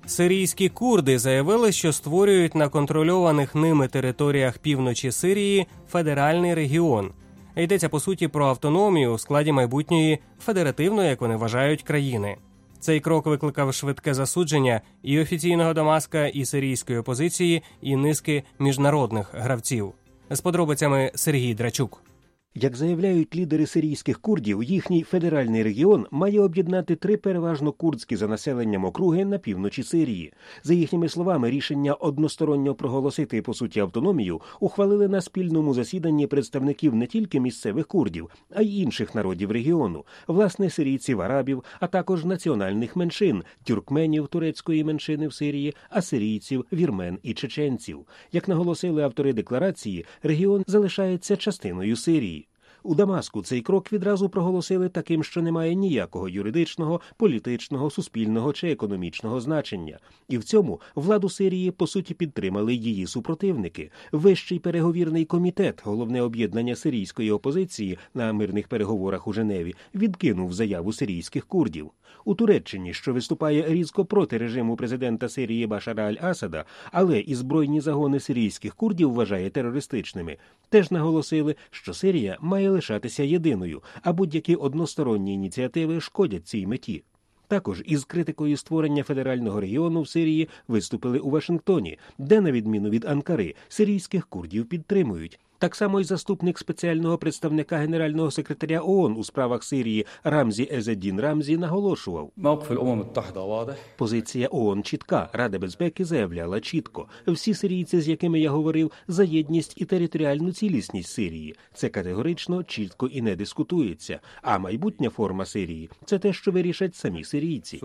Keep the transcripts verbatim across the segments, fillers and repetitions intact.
Сирійські курди заявили, що створюють на контрольованих ними територіях півночі Сирії федеральний регіон. Йдеться, по суті, про автономію у складі майбутньої федеративної, як вони вважають, країни. Цей крок викликав швидке засудження і офіційного Дамаска, і сирійської опозиції, і низки міжнародних гравців. З подробицями Сергій Драчук. Як заявляють лідери сирійських курдів, їхній федеральний регіон має об'єднати три переважно курдські за населенням округи на півночі Сирії. За їхніми словами, рішення односторонньо проголосити, по суті, автономію ухвалили на спільному засіданні представників не тільки місцевих курдів, а й інших народів регіону, власне, сирійців, арабів, а також національних меншин – тюркменів турецької меншини в Сирії, асирійців, вірмен і чеченців. Як наголосили автори декларації, регіон залишається частиною Сирії. У Дамаску цей крок відразу проголосили таким, що не має ніякого юридичного, політичного, суспільного чи економічного значення. І в цьому владу Сирії, по суті, підтримали її супротивники. Вищий переговірний комітет, головне об'єднання сирійської опозиції на мирних переговорах у Женеві, відкинув заяву сирійських курдів. У Туреччині, що виступає різко проти режиму президента Сирії Башара аль-Асада, але і збройні загони сирійських курдів вважає терористичними, теж наголосили, що Сирія має лишатися єдиною, а будь-які односторонні ініціативи шкодять цій меті. Також із критикою створення федерального регіону в Сирії виступили у Вашингтоні, де, на відміну від Анкари, сирійських курдів підтримують. Так само й заступник спеціального представника Генерального секретаря ООН у справах Сирії Рамзі Езеддін Рамзі наголошував. Позиція ООН чітка. Рада безпеки заявляла чітко. Всі сирійці, з якими я говорив, за єдність і територіальну цілісність Сирії. Це категорично, чітко і не дискутується. А майбутня форма Сирії – це те, що вирішать самі сирійці.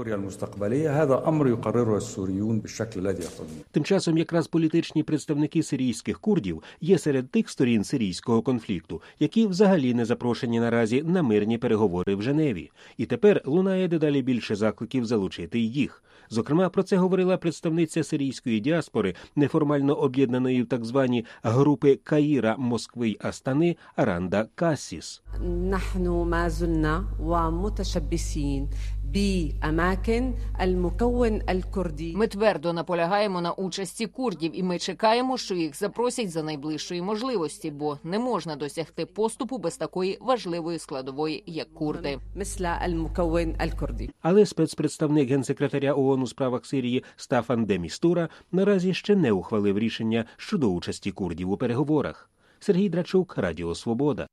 Тим часом якраз політичні представники сирійських курдів є серед тих сторін сирійського конфлікту, які взагалі не запрошені наразі на мирні переговори в Женеві. І тепер лунає дедалі більше закликів залучити їх. Зокрема, про це говорила представниця сирійської діаспори, неформально об'єднаної в так звані групи Каїра, Москви й Астани, Ранда Кассіс. Ми твердо наполягаємо на участі курдів, і ми чекаємо, що їх запросять за найближчої можливості, бо не можна досягти поступу без такої важливої складової, як курди. Але спецпредставник генсекретаря ООН у справах Сирії Стафан де Містура наразі ще не ухвалив рішення щодо участі курдів у переговорах. Сергій Драчук, Радіо Свобода.